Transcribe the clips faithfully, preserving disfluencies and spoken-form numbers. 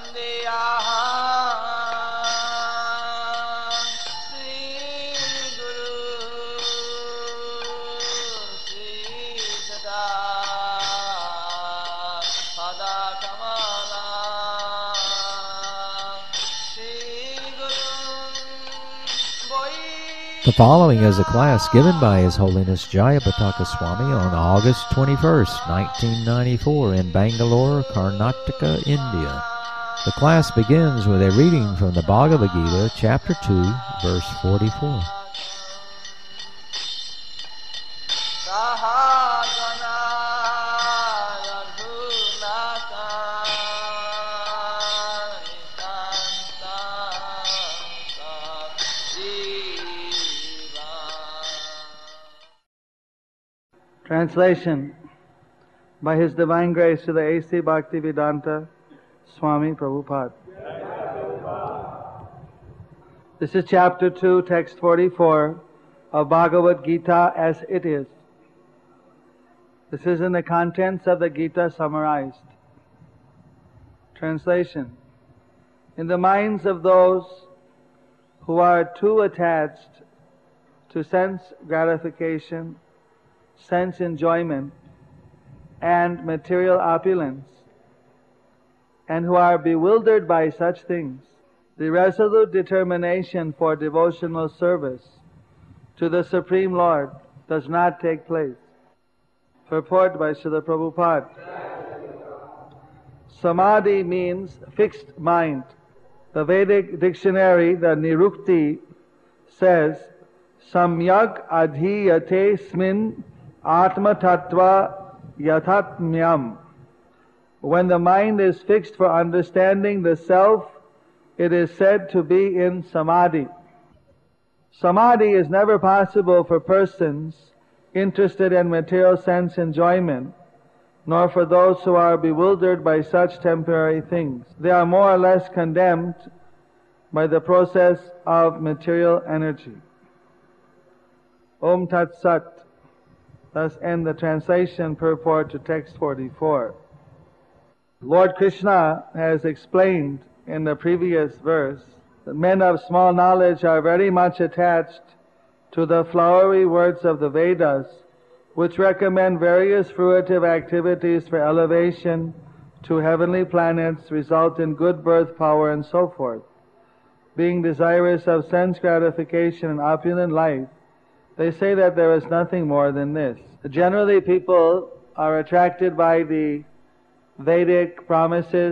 The following is a class given by His Holiness Jayapataka Swami on August twenty-first, nineteen ninety-four in Bangalore, Karnataka, India. The class begins with a reading from the Bhagavad Gita, chapter two, verse forty-four. Translation by His Divine Grace to the A C Bhaktivedanta Swami Prabhupada. This is chapter two, text forty-four of Bhagavad Gita as it is. This is in the contents of the Gita summarized. Translation. In the minds of those who are too attached to sense gratification, sense enjoyment, and material opulence, and who are bewildered by such things, the resolute determination for devotional service to the Supreme Lord does not take place. Purport by Srila Prabhupada. Samadhi means fixed mind. The Vedic dictionary, the Nirukti, says, Samyak adhiyate smin Atma Tattva Yathatmyam. When the mind is fixed for understanding the self, it is said to be in Samadhi. Samadhi is never possible for persons interested in material sense enjoyment, nor for those who are bewildered by such temporary things. They are more or less condemned by the process of material energy. Om Tat Sat. Thus end the translation purport to text forty-four. Lord Krishna has explained in the previous verse that men of small knowledge are very much attached to the flowery words of the Vedas, which recommend various fruitive activities for elevation to heavenly planets, result in good birth power, and so forth. Being desirous of sense gratification and opulent life, they say that there is nothing more than this. Generally, people are attracted by the Vedic promises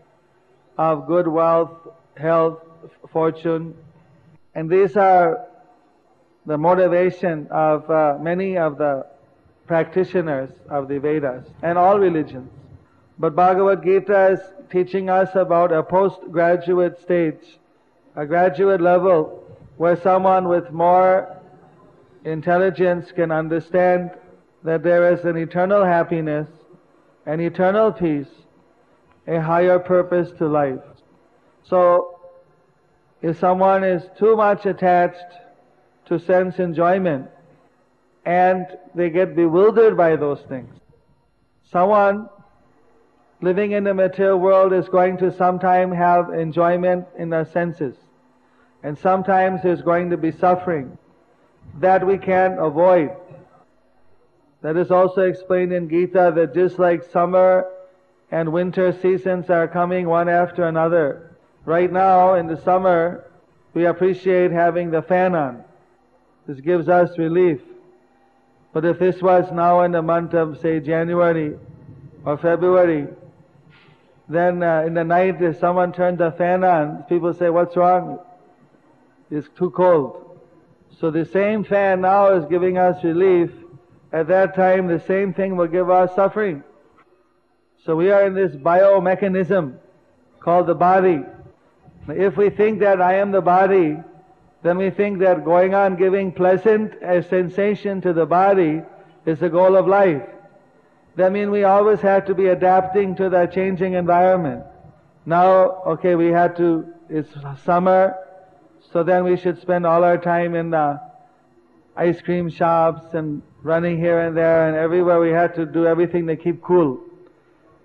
of good wealth, health, fortune, and these are the motivation of uh, many of the practitioners of the Vedas and all religions. But Bhagavad Gita is teaching us about a postgraduate stage, a graduate level, where someone with more intelligence can understand that there is an eternal happiness, an eternal peace, a higher purpose to life. So, if someone is too much attached to sense enjoyment and they get bewildered by those things, someone living in the material world is going to sometime have enjoyment in the senses, and sometimes there's going to be suffering that we can't avoid. That is also explained in Gita, that just like summer and winter seasons are coming one after another, right now in the summer we appreciate having the fan on. This gives us relief. But if this was now in the month of, say, January or February, then uh, in the night if someone turns the fan on, people say, what's wrong? It's too cold. So the same fan now is giving us relief. At that time, the same thing will give us suffering. So we are in this biomechanism called the body. If we think that I am the body, then we think that going on giving pleasant a sensation to the body is the goal of life. That means we always have to be adapting to the changing environment. Now, okay, we had to, it's summer, so then we should spend all our time in the ice cream shops and running here and there and everywhere. We had to do everything to keep cool.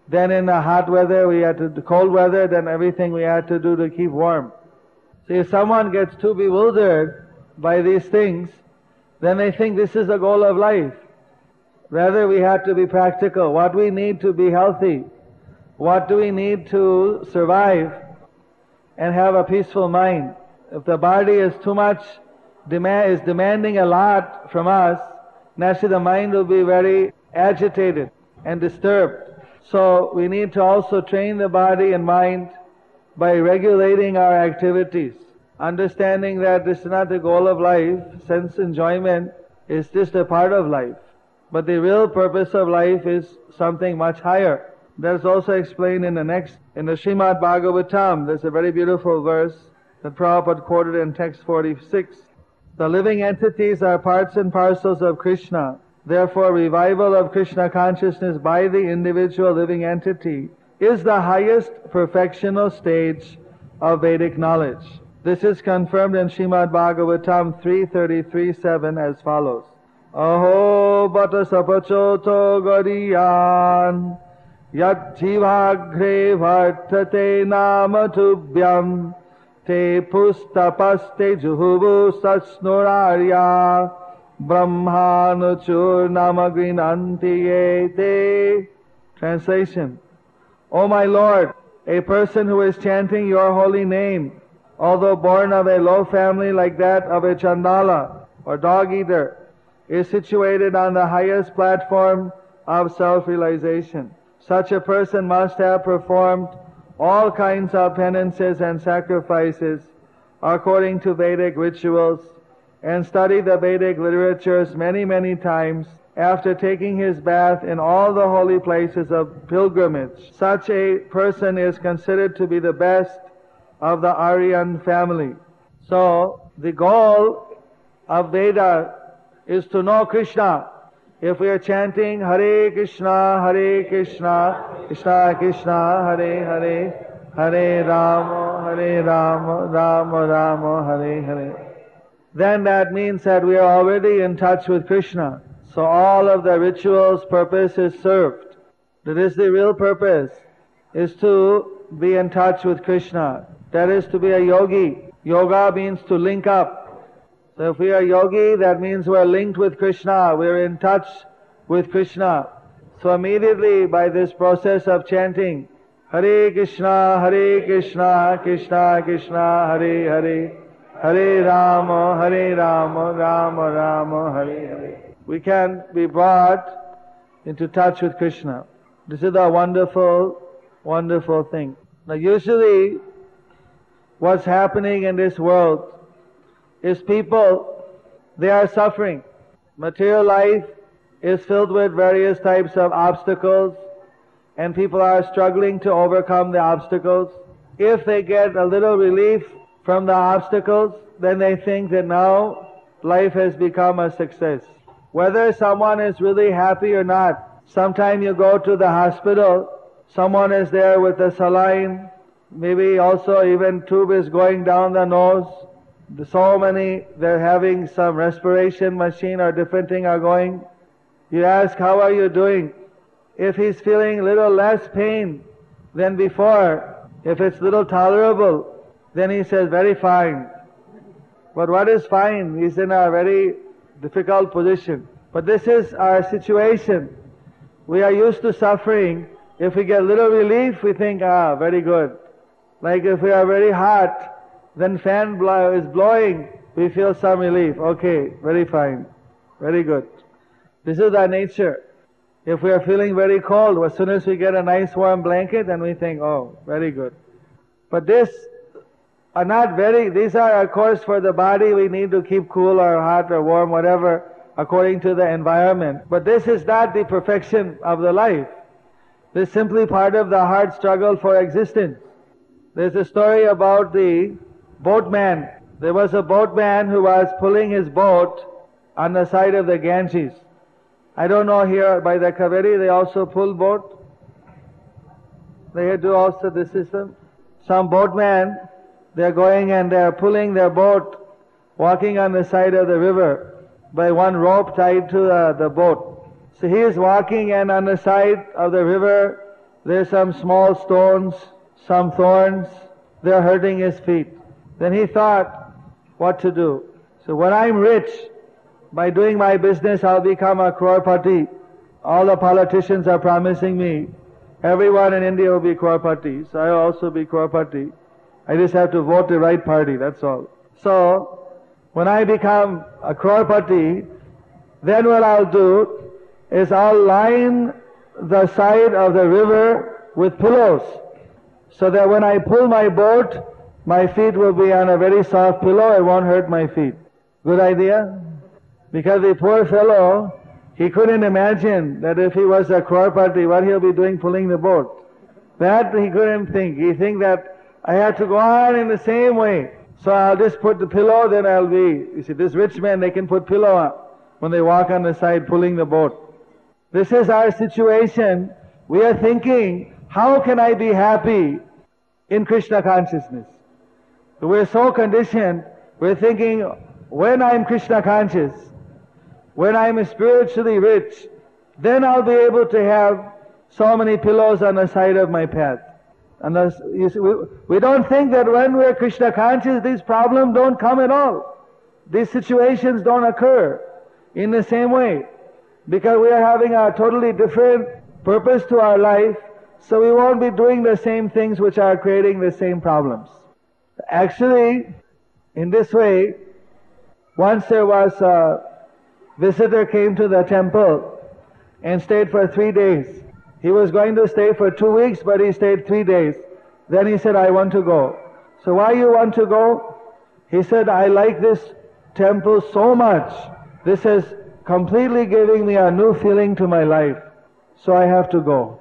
Then in the hot weather, we had to do cold weather, then everything we had to do to keep warm. See, if someone gets too bewildered by these things, then they think this is the goal of life. Rather, we have to be practical. What we need to be healthy, what do we need to survive and have a peaceful mind? If the body is too much, demand, is demanding a lot from us, naturally the mind will be very agitated and disturbed. So we need to also train the body and mind by regulating our activities, understanding that this is not the goal of life. Sense enjoyment is just a part of life. But the real purpose of life is something much higher. That's also explained in the next, in the Srimad Bhagavatam. There's a very beautiful verse that Prabhupada quoted in text forty-six. The living entities are parts and parcels of Krishna. Therefore, revival of Krishna consciousness by the individual living entity is the highest perfectional stage of Vedic knowledge. This is confirmed in Srimad Bhagavatam three thirty-three seven as follows. Aho bata sapachoto gariyan yat jivagre vartate nama tubhyam te pustapaste juhuvu sasnurarya brahmanuchur namagrinanti yete. Translation. O my Lord, a person who is chanting your holy name, although born of a low family like that of a Chandala or dog-eater, is situated on the highest platform of self-realization. Such a person must have performed all kinds of penances and sacrifices according to Vedic rituals and studied the Vedic literatures many, many times after taking his bath in all the holy places of pilgrimage. Such a person is considered to be the best of the Aryan family. So, the goal of Veda is to know Krishna. If we are chanting Hare Krishna, Hare Krishna, Krishna Krishna, Hare Hare, Hare Rama, Hare Rama, Rama Rama, Hare Hare, then that means that we are already in touch with Krishna. So all of the rituals' purpose is served. That is the real purpose, is to be in touch with Krishna. That is to be a yogi. Yoga means to link up. So if we are yogi, that means we are linked with Krishna, we are in touch with Krishna. So immediately by this process of chanting, Hare Krishna, Hare Krishna, Krishna Krishna, Hare Hare, Hare Rama, Hare Rama, Rama Rama, Hare Hare, we can be brought into touch with Krishna. This is a wonderful, wonderful thing. Now usually what's happening in this world is people, they are suffering. Material life is filled with various types of obstacles and people are struggling to overcome the obstacles. If they get a little relief from the obstacles, then they think that now life has become a success. Whether someone is really happy or not, sometime you go to the hospital, someone is there with a saline, maybe also even tube is going down the nose. So many, they're having some respiration machine or different thing are going. You ask, how are you doing? If he's feeling a little less pain than before, if it's little tolerable, then he says, very fine. But what is fine? He's in a very difficult position. But this is our situation. We are used to suffering. If we get little relief, we think, ah, very good. Like if we are very hot, then fan blow is blowing, we feel some relief. Okay, very fine, very good. This is our nature. If we are feeling very cold, as soon as we get a nice warm blanket, then we think, oh, very good. But this are not very, these are of course for the body, we need to keep cool or hot or warm, whatever, according to the environment. But this is not the perfection of the life. This is simply part of the hard struggle for existence. There's a story about the boatman. There was a boatman who was pulling his boat on the side of the Ganges. I don't know, here by the Kaveri they also pull boat. They do also this system. Some boatmen, they're going and they're pulling their boat, walking on the side of the river by one rope tied to uh, the boat. So he is walking and on the side of the river there's some small stones, some thorns, they're hurting his feet. Then he thought what to do. So when I'm rich, by doing my business I'll become a crorepati. All the politicians are promising me, everyone in India will be crorepati, so I'll also be crorepati. I just have to vote the right party, that's all. So, when I become a crorepati, then what I'll do is I'll line the side of the river with pillows, so that when I pull my boat, my feet will be on a very soft pillow, it won't hurt my feet. Good idea? Because the poor fellow, he couldn't imagine that if he was a crorepati, what he'll be doing pulling the boat. That he couldn't think. He think that I have to go on in the same way. So I'll just put the pillow, then I'll be, you see, this rich man, they can put pillow on when they walk on the side pulling the boat. This is our situation. We are thinking, how can I be happy in Krishna consciousness? We're so conditioned, we're thinking, when I'm Krishna conscious, when I'm spiritually rich, then I'll be able to have so many pillows on the side of my path. And thus, you see, we, we don't think that when we're Krishna conscious, these problems don't come at all. These situations don't occur in the same way. Because we are having a totally different purpose to our life, so we won't be doing the same things which are creating the same problems. Actually, in this way, once there was a visitor came to the temple and stayed for three days. He was going to stay for two weeks, but he stayed three days. Then he said, I want to go. So why you want to go? He said, I like this temple so much. This is completely giving me a new feeling to my life. So I have to go.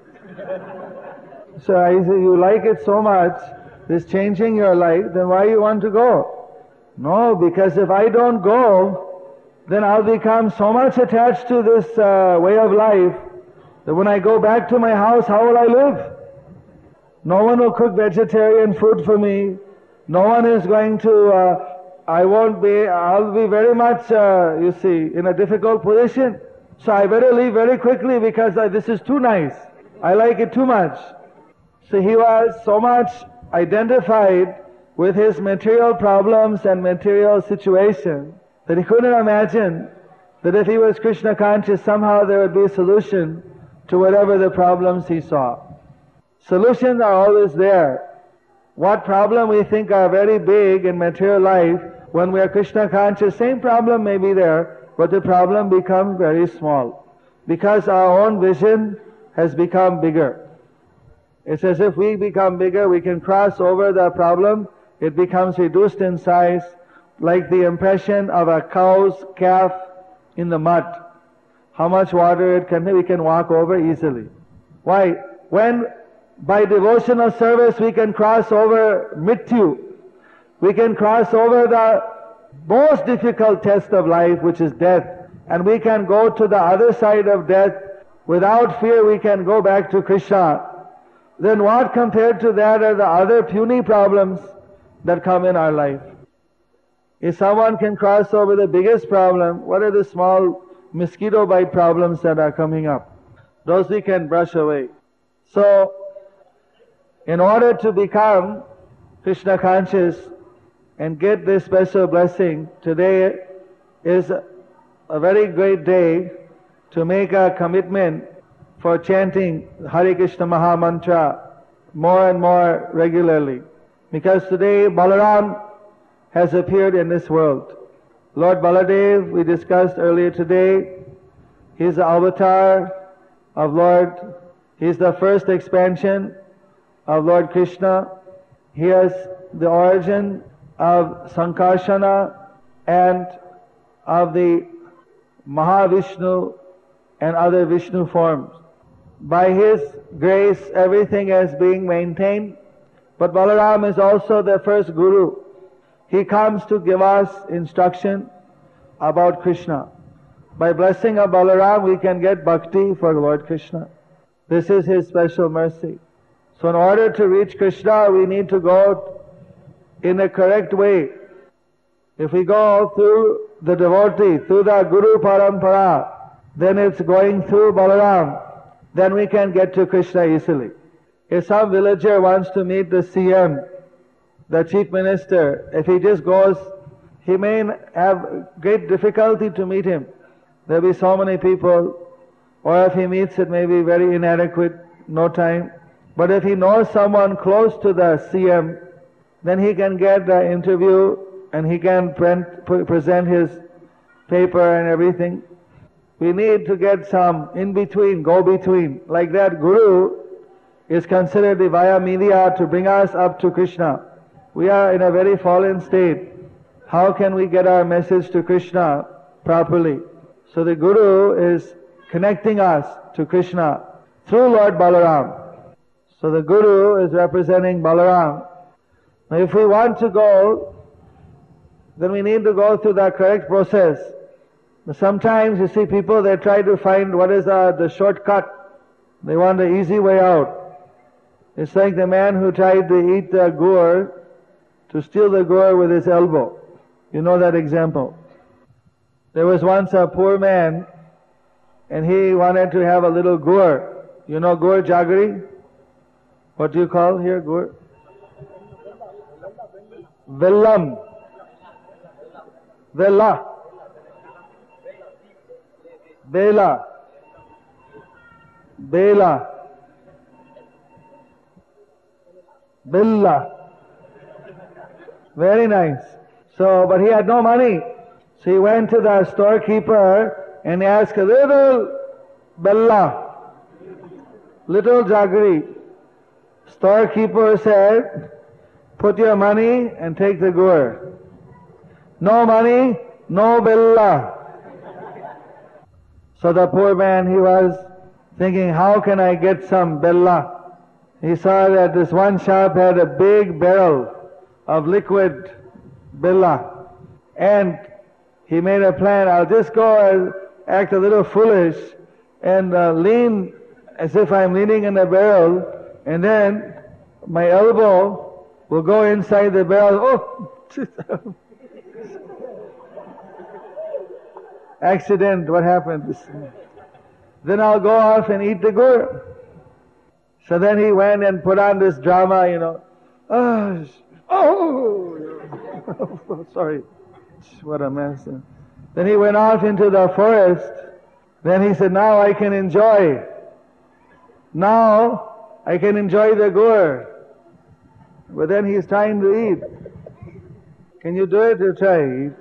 So I said, you like it so much, this changing your life, then why you want to go? No, because if I don't go, then I'll become so much attached to this uh, way of life that when I go back to my house, how will I live? No one will cook vegetarian food for me. No one is going to, uh, I won't be, I'll be very much, uh, you see, in a difficult position. So I better leave very quickly because uh, this is too nice. I like it too much. So he was so much identified with his material problems and material situation that he couldn't imagine that if he was Krishna conscious, somehow there would be a solution to whatever the problems he saw. Solutions are always there. What problem we think are very big in material life, when we are Krishna conscious, same problem may be there, but the problem becomes very small. Because our own vision has become bigger. It's as if we become bigger, we can cross over the problem, it becomes reduced in size, like the impression of a cow's calf in the mud. How much water it can, we can walk over easily. Why? When by devotional service we can cross over Mrityu, we can cross over the most difficult test of life, which is death, and we can go to the other side of death without fear, we can go back to Krishna. Then what compared to that are the other puny problems that come in our life? If someone can cross over the biggest problem, what are the small mosquito bite problems that are coming up? Those we can brush away. So, in order to become Krishna conscious and get this special blessing, today is a very great day to make a commitment for chanting Hare Krishna Maha Mantra more and more regularly. Because today Balaram has appeared in this world. Lord Baladev, we discussed earlier today, he is the avatar of Lord, he is the first expansion of Lord Krishna. He is the origin of Sankarsana and of the Mahavishnu and other Vishnu forms. By his grace, everything is being maintained, but Balaram is also the first Guru. He comes to give us instruction about Krishna. By blessing of Balaram, we can get bhakti for Lord Krishna. This is his special mercy. So in order to reach Krishna, we need to go in a correct way. If we go through the devotee, through the Guru Parampara, then it's going through Balaram. then we can get to Krishna easily. If some villager wants to meet the C M, the chief minister, if he just goes, he may have great difficulty to meet him. There will be so many people, or if he meets it may be very inadequate, no time. But if he knows someone close to the C M, then he can get the interview and he can pre- present his paper and everything. We need to get some in-between, go-between. Like that, Guru is considered the via media to bring us up to Krishna. We are in a very fallen state. How can we get our message to Krishna properly? So the Guru is connecting us to Krishna through Lord Balaram. So the Guru is representing Balaram. Now if we want to go, then we need to go through the correct process. Sometimes you see people, they try to find what is uh, the shortcut. They want the easy way out. It's like the man who tried to eat the gur, to steal the gur with his elbow. You know that example. There was once a poor man, and he wanted to have a little gur. You know gur jaggery? What do you call here gur? Vellam. Vella. Bela. Bela. Bella. Very nice. So, but he had no money. So he went to the storekeeper and asked a little Bella, little jaggery. Storekeeper said, put your money and take the gur. No money, no Bella. So the poor man, he was thinking, how can I get some Bella? He saw that this one shop had a big barrel of liquid Bella. And he made a plan, I'll just go and act a little foolish and uh, lean as if I'm leaning in a barrel, and then my elbow will go inside the barrel. Oh! Accident, what happened? Then I'll go off and eat the gur. So then he went and put on this drama, you know. Oh, oh, sorry. What a mess. Then he went off into the forest. Then he said, now I can enjoy. Now I can enjoy the gur. But then he's trying to eat. Can you do it or try?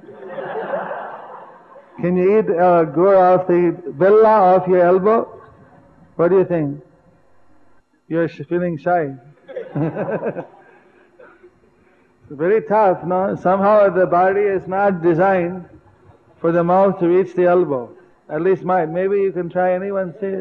Can you eat uh, gur off the bella off your elbow? What do you think? You're feeling shy. It's very tough, no? Somehow the body is not designed for the mouth to reach the elbow. At least mine. Maybe you can try. Anyone say?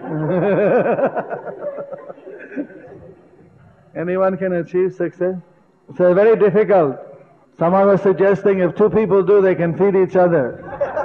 Anyone can achieve success? It's uh, very difficult. Someone was suggesting if two people do, they can feed each other.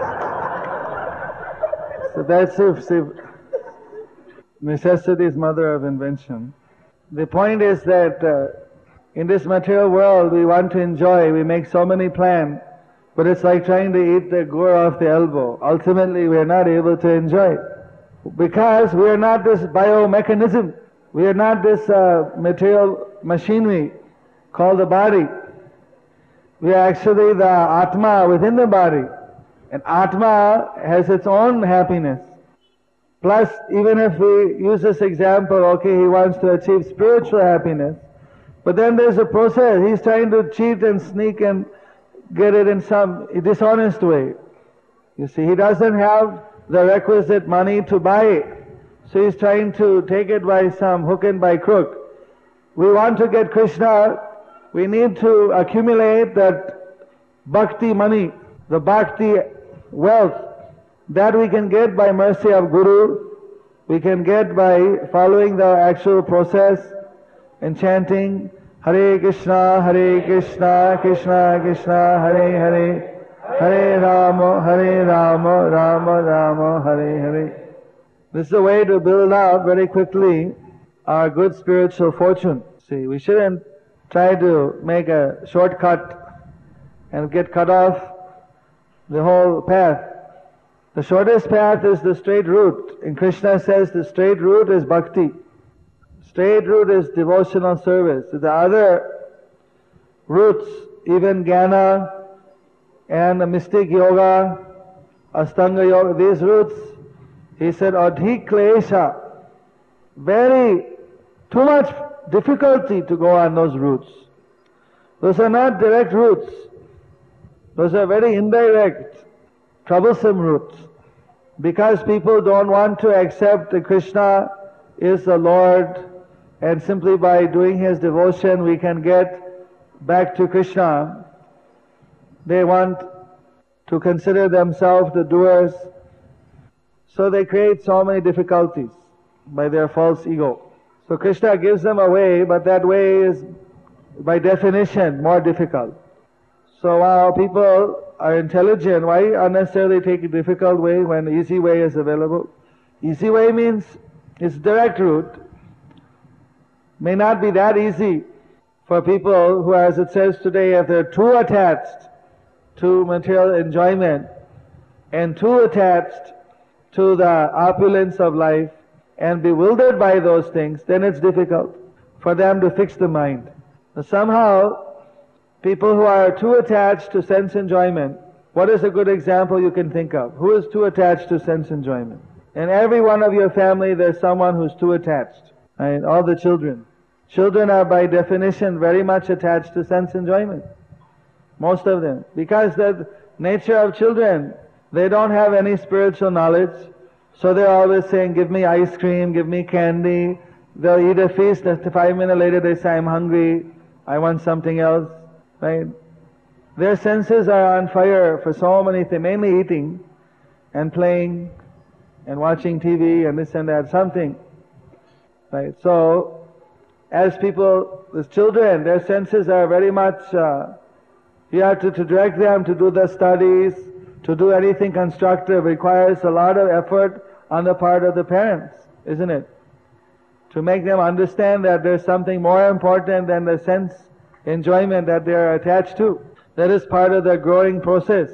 So that's if, if necessity is mother of invention. The point is that uh, in this material world we want to enjoy, we make so many plans, but it's like trying to eat the gur off the elbow. Ultimately we are not able to enjoy it. Because we are not this biomechanism, we are not this uh, material machinery called the body. We are actually the Atma within the body. And Atma has its own happiness. Plus, even if we use this example, okay, he wants to achieve spiritual happiness, but then there's a process. He's trying to cheat and sneak and get it in some dishonest way. You see, he doesn't have the requisite money to buy it. So he's trying to take it by some hook and by crook. We want to get Krishna, we need to accumulate that bhakti money, the bhakti wealth, that we can get by mercy of Guru, we can get by following the actual process and chanting Hare Krishna, Hare Krishna, Krishna Krishna, Hare Hare, Hare Rama, Hare Rama, Rama Rama, Hare Hare. This is a way to build up very quickly our good spiritual fortune. See, we shouldn't try to make a shortcut and get cut off the whole path. The shortest path is the straight route. And Krishna says the straight route is bhakti. Straight route is devotional service. The other routes, even jnana and the mystic yoga, Astanga yoga, these routes, he said, adhik klesha, very, too much difficulty to go on those routes. Those are not direct routes. Those are very indirect, troublesome routes. Because people don't want to accept that Krishna is the Lord, and simply by doing His devotion we can get back to Krishna. They want to consider themselves the doers. So they create so many difficulties by their false ego. So Krishna gives them a way, but that way is by definition more difficult. So while people are intelligent, why unnecessarily take a difficult way when easy way is available? Easy way means it's direct route. May not be that easy for people who, as it says today, if they're too attached to material enjoyment and too attached to the opulence of life and bewildered by those things, then it's difficult for them to fix the mind. Somehow, people who are too attached to sense enjoyment, what is a good example you can think of? Who is too attached to sense enjoyment? In every one of your family there's someone who's too attached. Right? All the children. Children are by definition very much attached to sense enjoyment. Most of them. Because the nature of children, they don't have any spiritual knowledge. So they're always saying, give me ice cream, give me candy. They'll eat a feast, and five minutes later they say, I'm hungry, I want something else. Right? Their senses are on fire for so many things, mainly eating and playing and watching T V and this and that, something. Right? So, as people, as children, their senses are very much, uh, you have to, to direct them to do the studies, to do anything constructive requires a lot of effort on the part of the parents, isn't it? To make them understand that there's something more important than the sense enjoyment that they are attached to. That is part of the growing process.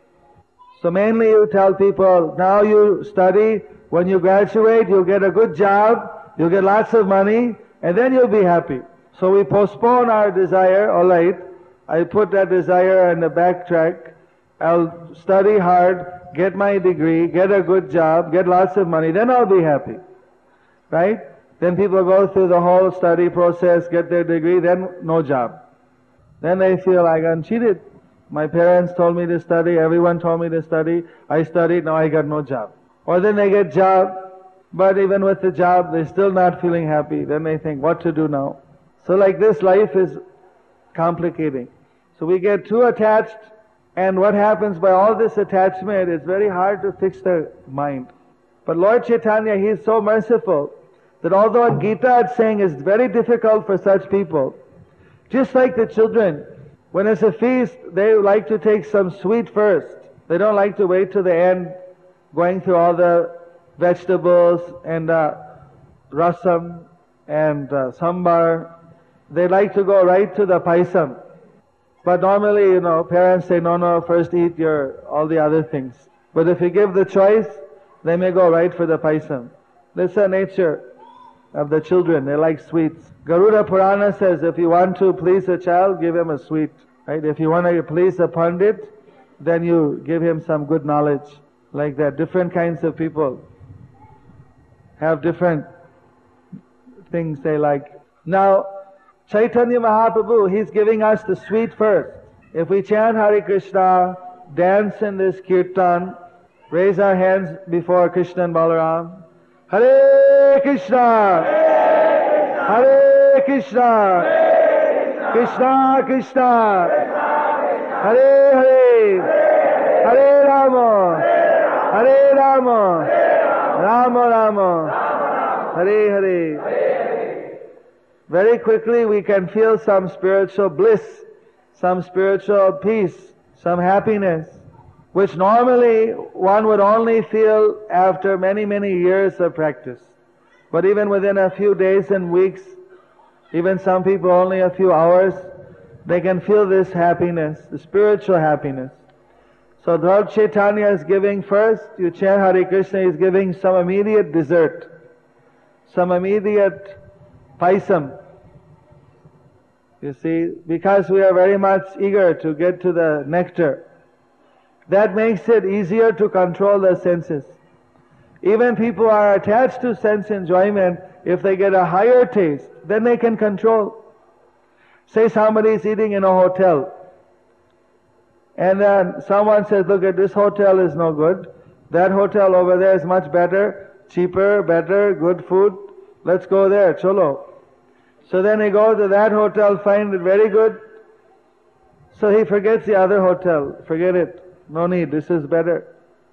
So mainly you tell people, now you study, when you graduate you'll get a good job, you'll get lots of money, and then you'll be happy. So we postpone our desire, alright, I put that desire in the backtrack, I'll study hard, get my degree, get a good job, get lots of money, then I'll be happy. Right? Then people go through the whole study process, get their degree, then no job. Then they feel, I got cheated. My parents told me to study, everyone told me to study, I studied, now I got no job. Or then they get job, but even with the job, they're still not feeling happy. Then they think, what to do now? So like this, life is complicating. So we get too attached, and what happens by all this attachment, it's very hard to fix the mind. But Lord Chaitanya, He is so merciful, that although in Gita it's saying it's very difficult for such people, just like the children, when it's a feast, they like to take some sweet first. They don't like to wait till the end, going through all the vegetables and uh, rasam and uh, sambar. They like to go right to the paisam. But normally, you know, parents say, no, no, first eat your all the other things. But if you give the choice, they may go right for the paisam. That's the nature of the children. They like sweets. Garuda Purana says, if you want to please a child, give him a sweet. Right? If you want to please a pandit, then you give him some good knowledge. Like that. Different kinds of people have different things they like. Now, Chaitanya Mahaprabhu, he's giving us the sweet first. If we chant Hare Krishna, dance in this kirtan, raise our hands before Krishna and Balaram, Hare Krishna, Hare Krishna, Krishna Krishna, Hare Hare, Hare Rama, Hare Rama, Rama Rama, Hare Hare. Very quickly we can feel some spiritual bliss, some spiritual peace, some happiness, which normally one would only feel after many, many years of practice. But even within a few days and weeks, even some people only a few hours, they can feel this happiness, the spiritual happiness. So Lord Chaitanya is giving first, you chant Hare Krishna, is giving some immediate dessert, some immediate paisam. You see, because we are very much eager to get to the nectar. That makes it easier to control the senses. Even people are attached to sense enjoyment, if they get a higher taste, then they can control. Say somebody is eating in a hotel, and then someone says, look at this hotel is no good, that hotel over there is much better, cheaper, better, good food, let's go there, cholo. So then he goes to that hotel, find it very good, so he forgets the other hotel, forget it, no need, this is better.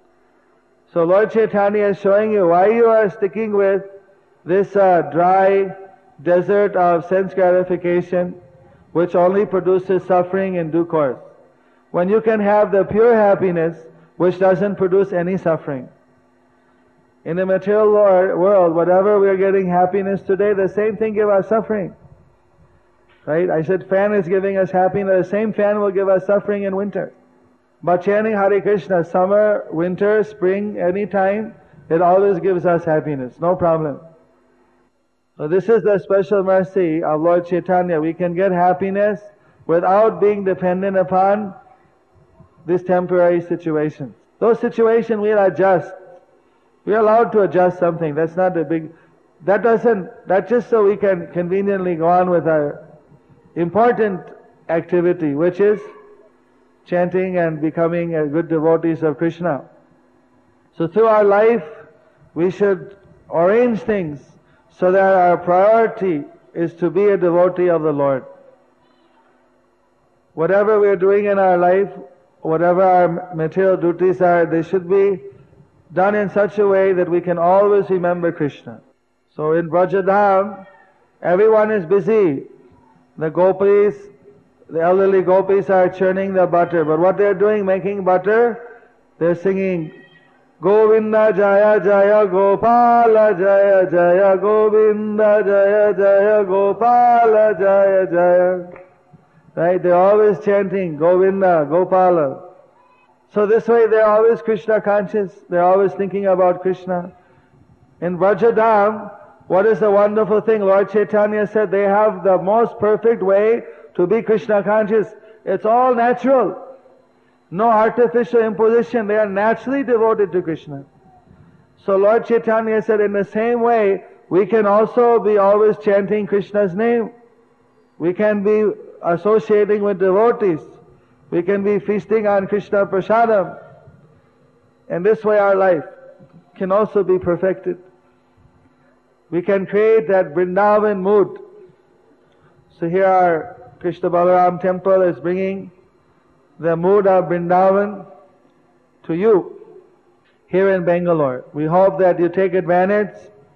So Lord Chaitanya is showing you why you are sticking with this uh, dry desert of sense gratification, which only produces suffering in due course, when you can have the pure happiness which doesn't produce any suffering. In the material world, whatever we are getting happiness today, the same thing gives us suffering. Right? I said fan is giving us happiness, the same fan will give us suffering in winter. But chanting Hare Krishna, summer, winter, spring, any time, it always gives us happiness, no problem. So this is the special mercy of Lord Chaitanya. We can get happiness without being dependent upon these temporary situations. Those situations we'll adjust. We're allowed to adjust something. That's not a big... That doesn't... That's just so we can conveniently go on with our important activity, which is chanting and becoming a good devotees of Krishna. So through our life, we should arrange things so that our priority is to be a devotee of the Lord. Whatever we are doing in our life, whatever our material duties are, they should be done in such a way that we can always remember Krishna. So in Brajadham, everyone is busy. The gopis, the elderly gopis are churning the butter. But what they are doing, making butter, they are singing Govinda Jaya Jaya Gopala Jaya Jaya Govinda Jaya Jaya Gopala Jaya Jaya. Right? They are always chanting Govinda, Gopala. So this way they are always Krishna conscious. They are always thinking about Krishna. In Brajadham, what is the wonderful thing? Lord Chaitanya said they have the most perfect way to be Krishna conscious. It's all natural. No artificial imposition. They are naturally devoted to Krishna. So Lord Chaitanya said in the same way, we can also be always chanting Krishna's name. We can be associating with devotees. We can be feasting on Krishna Prasadam. And this way our life can also be perfected. We can create that Vrindavan mood. So here our Krishna Balaram temple is bringing the mood of Vrindavan to you here in Bangalore. We hope that you take advantage,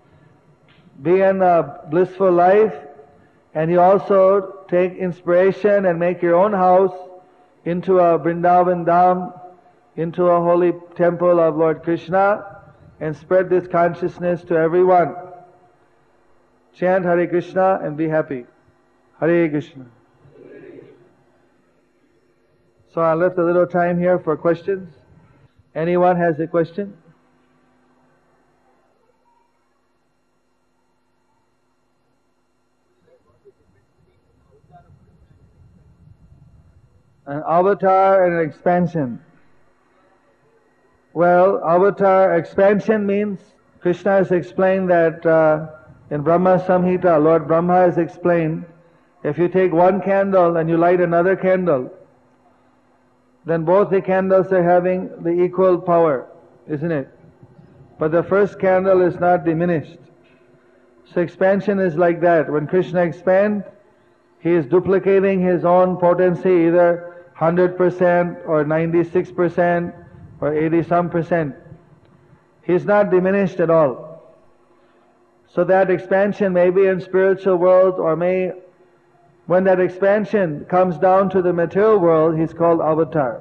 be in a blissful life, and you also take inspiration and make your own house into a Vrindavan Dham, into a holy temple of Lord Krishna, and spread this consciousness to everyone. Chant Hare Krishna and be happy. Hare Krishna. So I left a little time here for questions. Anyone has a question? An avatar and an expansion. Well, avatar expansion means Krishna has explained that uh, in Brahma Samhita, Lord Brahma has explained, if you take one candle and you light another candle, then both the candles are having the equal power, isn't it? But the first candle is not diminished. So expansion is like that. When Krishna expands, he is duplicating his own potency, either one hundred percent or ninety-six percent or eighty some percent. He is not diminished at all. So that expansion may be in spiritual world, or may, when that expansion comes down to the material world, he's called avatar.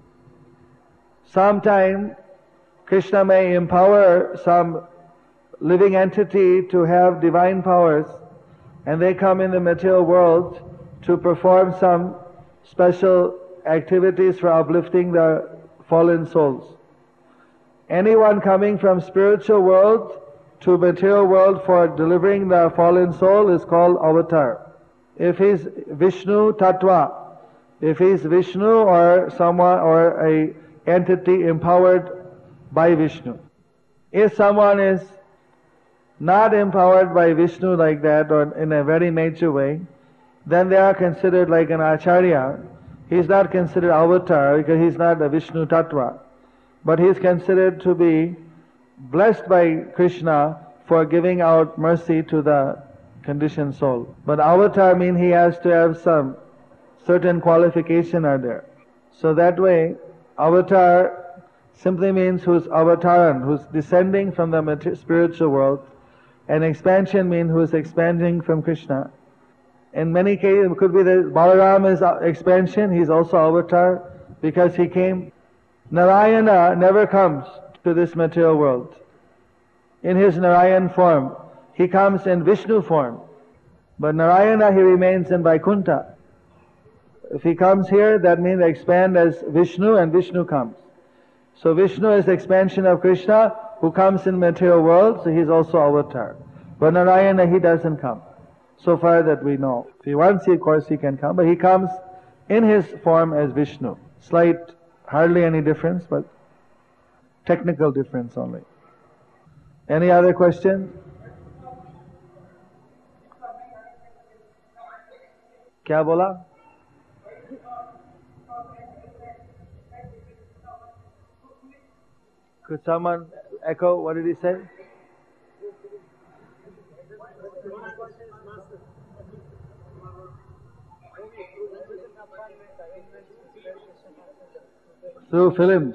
Sometime Krishna may empower some living entity to have divine powers, and they come in the material world to perform some special activities for uplifting the fallen souls. Anyone coming from spiritual world to material world for delivering the fallen soul is called avatar. If he's Vishnu Tattva, if he's Vishnu or someone or a entity empowered by Vishnu. If someone is not empowered by Vishnu like that or in a very major way, then they are considered like an acharya. He's not considered avatar because he's not a Vishnu Tattva. But he is considered to be blessed by Krishna for giving out mercy to the conditioned soul. But avatar means he has to have some certain qualification are there. So that way, avatar simply means who's avataran, who's descending from the spiritual world, and expansion means who's expanding from Krishna. In many cases, it could be that Balaram is expansion, he's also avatar because he came. Narayana never comes to this material world in his Narayan form. He comes in Vishnu form. But Narayana, he remains in Vaikuntha. If he comes here, that means expand as Vishnu and Vishnu comes. So Vishnu is the expansion of Krishna who comes in material world, so he's also avatar. But Narayana, he doesn't come. So far that we know. If he wants, of course he can come, but he comes in his form as Vishnu. Slight, hardly any difference, but technical difference only. Any other question? क्या बोला? Could someone echo? What did he say? Through films.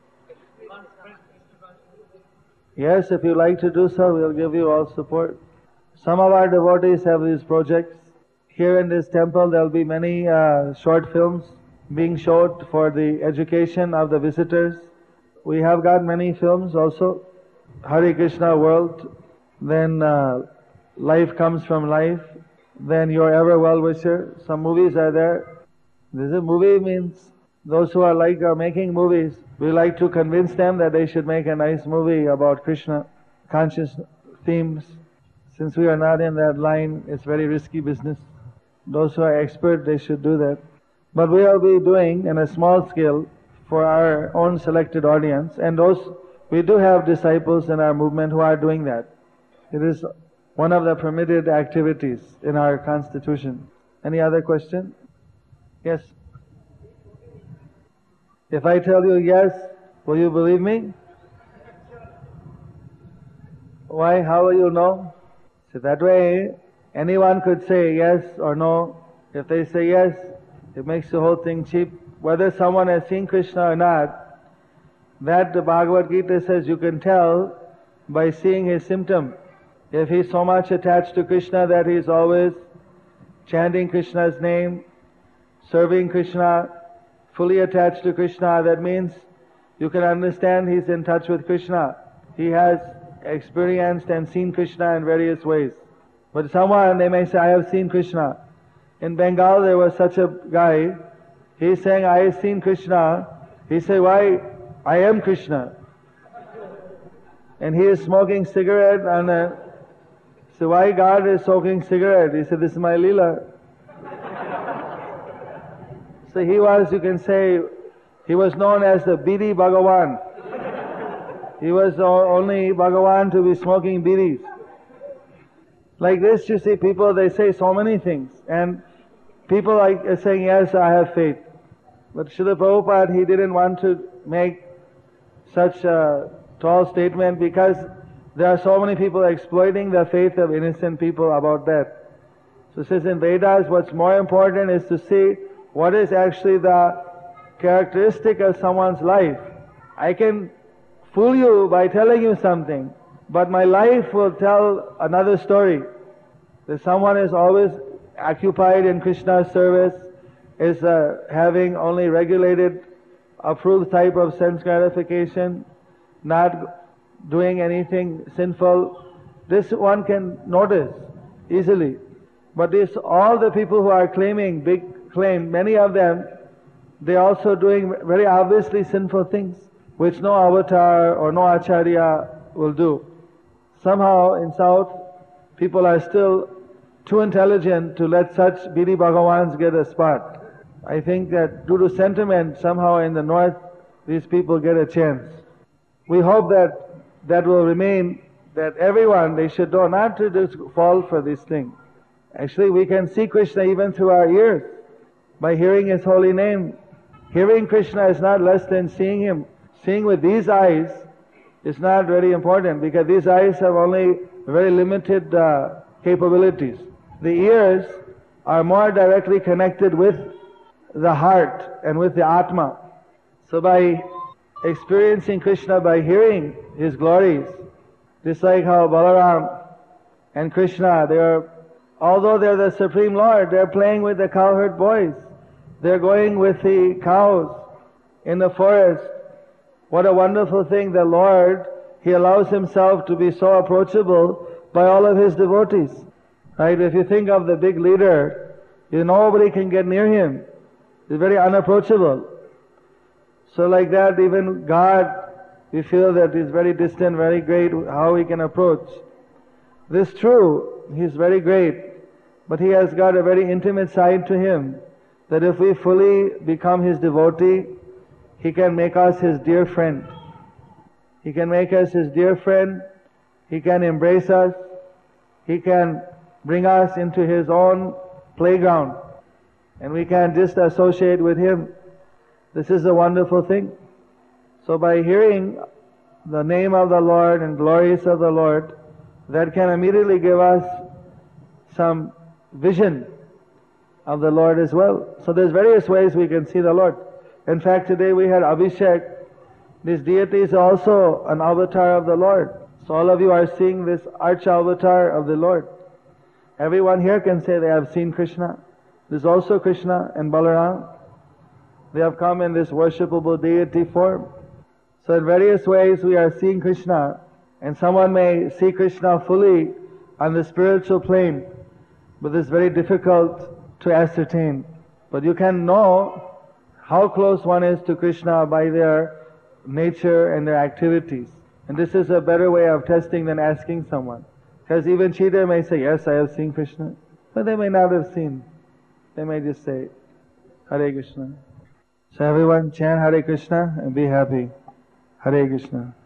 Yes, if you like to do so, we'll give you all support. Some of our devotees have these projects. Here in this temple, there will be many uh, short films being showed for the education of the visitors. We have got many films also. Hare Krishna World, then uh, Life Comes from Life, then Your Ever Well-Wisher. Some movies are there. This is a movie means those who are like are making movies, we like to convince them that they should make a nice movie about Krishna conscious themes. Since we are not in that line, it's very risky business. Those who are expert, they should do that. But we will be doing in a small scale for our own selected audience, and those we do have disciples in our movement who are doing that. It is one of the permitted activities in our constitution. Any other question? Yes? If I tell you yes, will you believe me? Why? How will you know? So that way, anyone could say yes or no. If they say yes, it makes the whole thing cheap. Whether someone has seen Krishna or not, that the Bhagavad Gita says you can tell by seeing his symptom. If he's so much attached to Krishna that he's always chanting Krishna's name, serving Krishna, fully attached to Krishna, that means you can understand he's in touch with Krishna. He has experienced and seen Krishna in various ways. But someone, they may say, I have seen Krishna. In Bengal there was such a guy, he's saying, I have seen Krishna. He said, why? I am Krishna. And he is smoking cigarette and uh, so why God is smoking cigarette? He said, this is my Leela. So he was, you can say, he was known as the Bidi Bhagavan. He was the only Bhagavan to be smoking bidis. Like this, you see, people, they say so many things. And people like are saying, yes, I have faith. But Srila Prabhupada, he didn't want to make such a tall statement because there are so many people exploiting the faith of innocent people about that. So it says in Vedas, what's more important is to see what is actually the characteristic of someone's life. I can fool you by telling you something, but my life will tell another story. That someone is always occupied in Krishna's service, is uh, having only regulated, approved type of sense gratification, not doing anything sinful. This one can notice easily. But this, all the people who are claiming big claim, many of them, they are also doing very obviously sinful things, which no avatar or no acharya will do. Somehow in South, people are still too intelligent to let such Bidi Bhagawans get a spot. I think that due to sentiment, somehow in the North, these people get a chance. We hope that that will remain, that everyone, they should know not to just fall for this thing. Actually, we can see Krishna even through our ears, by hearing His holy name. Hearing Krishna is not less than seeing Him. Seeing with these eyes is not very important, because these eyes have only very limited uh, capabilities. The ears are more directly connected with the heart and with the Atma. So by experiencing Krishna, by hearing His glories, just like how Balaram and Krishna, they are, although they are the Supreme Lord, they are playing with the cowherd boys. They are going with the cows in the forest. What a wonderful thing, the Lord, He allows Himself to be so approachable by all of His devotees. Right? If you think of the big leader, you, nobody can get near Him. He's very unapproachable. So like that, even God, we feel that He's very distant, very great, how He can approach. This is true, He's very great, but He has got a very intimate side to Him, that if we fully become His devotee, He can make us His dear friend. He can make us His dear friend, He can embrace us, He can bring us into His own playground, and we can just associate with Him. This is a wonderful thing. So by hearing the name of the Lord and glories of the Lord, that can immediately give us some vision of the Lord as well. So there's various ways we can see the Lord. In fact, today we had Abhishek. This deity is also an avatar of the Lord. So all of you are seeing this arch avatar of the Lord. Everyone here can say they have seen Krishna. There's also Krishna and Balaram. They have come in this worshipable deity form. So in various ways we are seeing Krishna, and someone may see Krishna fully on the spiritual plane, but it's very difficult to ascertain. But you can know how close one is to Krishna by their nature and their activities. And this is a better way of testing than asking someone. Because even cheater may say, yes, I have seen Krishna. But they may not have seen. They may just say, Hare Krishna. So everyone chant Hare Krishna and be happy. Hare Krishna.